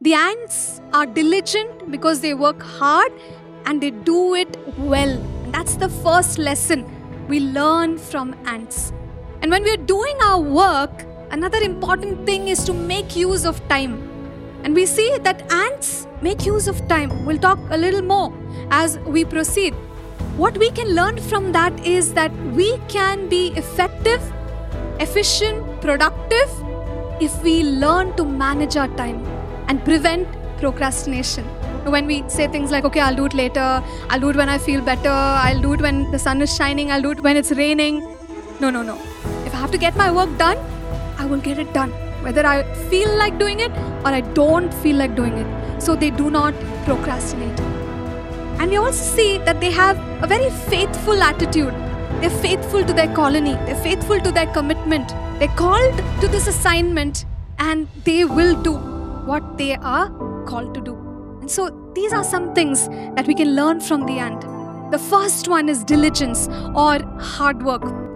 The ants are diligent because they work hard and they do it well. And that's the first lesson we learn from ants. And when we are doing our work, another important thing is to make use of time. And we see that ants make use of time. We'll talk a little more as we proceed. What we can learn from that is that we can be effective, efficient, productive if we learn to manage our time and prevent procrastination. When we say things like, okay, I'll do it later, I'll do it when I feel better, I'll do it when the sun is shining, I'll do it when it's raining. No. If I have to get my work done, I will get it done, whether I feel like doing it or I don't feel like doing it. So they do not procrastinate. And we also see that they have a very faithful attitude. They're faithful to their colony. They're faithful to their commitment. They're called to this assignment and they will do what they are called to do. And so these are some things that we can learn from the ant. The first one is diligence or hard work.